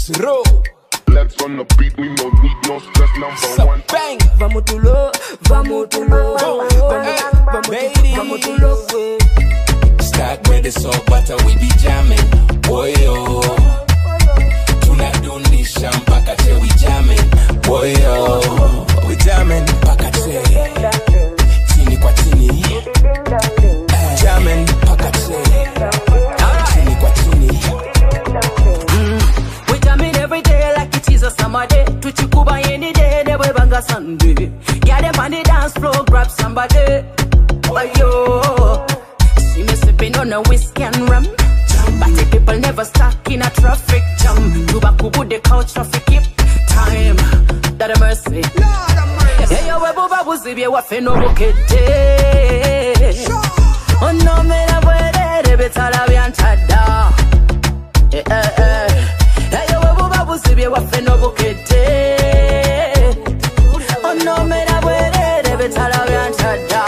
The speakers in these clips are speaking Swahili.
Roll. Let's on the beat, we no need no stress, number one. Bang. Vamos to low, vamos to low, vamos to low. Start with the soul butter, we be jamming. Boy, oh. Tunadunisha mpaka che we jamming. Boy, oh. We jamming mpaka che. Chini kwa chini. Jamming mpaka che. Chini kwa chini. We jamming every day like it is a summer day. Tuchikuba any day, never banga Sunday. Yeah, them on the dance floor, grab somebody. Oh, yo. See me sipping on a whiskey and rum. But the people never stuck in a traffic jam. Tobacco put the couch traffic keep time. That a mercy. Yeah, yo, we buba buzibi wa feno bukete. Oh no, me la puede de betala bianchada. Yeah, yo, we buba buzibi wa feno bukete. Oh no, me la puede de betala bianchada.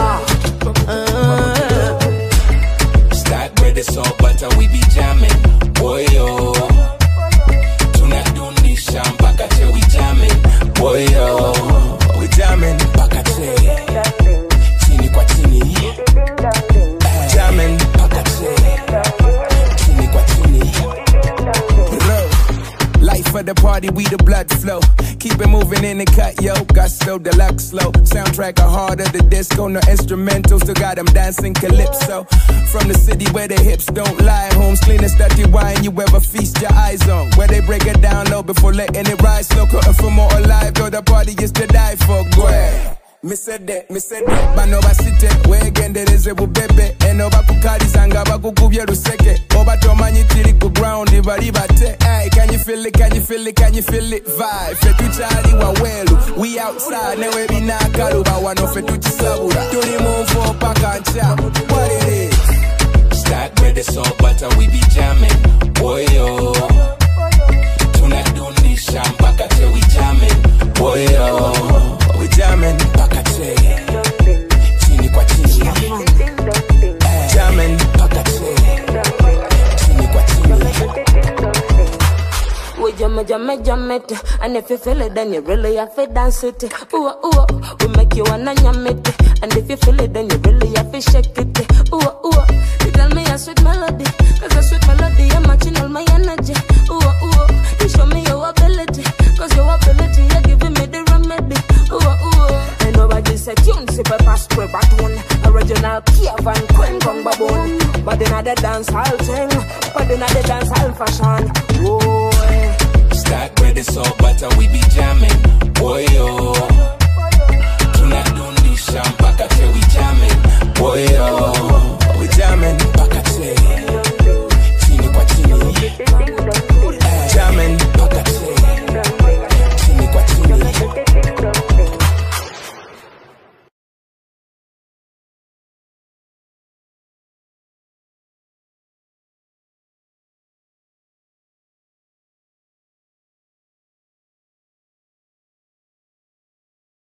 Start with the soul butter, we be jamming. Boy, oh. Tunadunisha mpaka che we jamming. Boy, oh. We jamming mpaka che. Chini kwa chini. Jamming mpaka che. Chini kwa chini. Life for the party, we the blood flow. Keep it moving in the cut, yo. Gusto, deluxe slow. Soundtrack a harder, the disco, no instrumentals. Still got them dancing calypso. From the city where the hips don't lie. Homes clean and dirty wine you ever feast your eyes on. Where they break it down low before letting it rise slow. Cutting for more alive, though the party is to die for. Go ahead. Me said that, bano basite, we gende rezebu bebe. Eno bakukali zanga bakukubye ruseke. Oba tomanyi tiri ku ground, ibali bate. Ay, can you feel it, can you feel it, can you feel it? Vibe, fetuchali wawelu. We outside, newe binakalu. Bawano fetuchisabura. Tuni move for pakancha. What it is? Start with the soul butter, we be jamming. Boy, oh. Tunadunisha mpaka che we jamming. Boy, oh. We jamming mpaka che. Chini kwa chini. Jamming mpaka che. Chini kwa chini. We jam it, and if you feel it, then you really have to dance it. Ooh, ooh, we make you wanna yam it, and if you feel it, then you really have to shake it. Ooh, ooh, you tell me a sweet melody, cause a sweet melody, I'm matching all my energy. Ooh, ooh, you show me your ability, cause your ability, you're giving me the remedy. Ooh, ooh, and nobody said tune, super fast, spray back one. Original Kiev and Queen Gong Baboon. But then I the dance hall thing, but then I the dance hall fashion.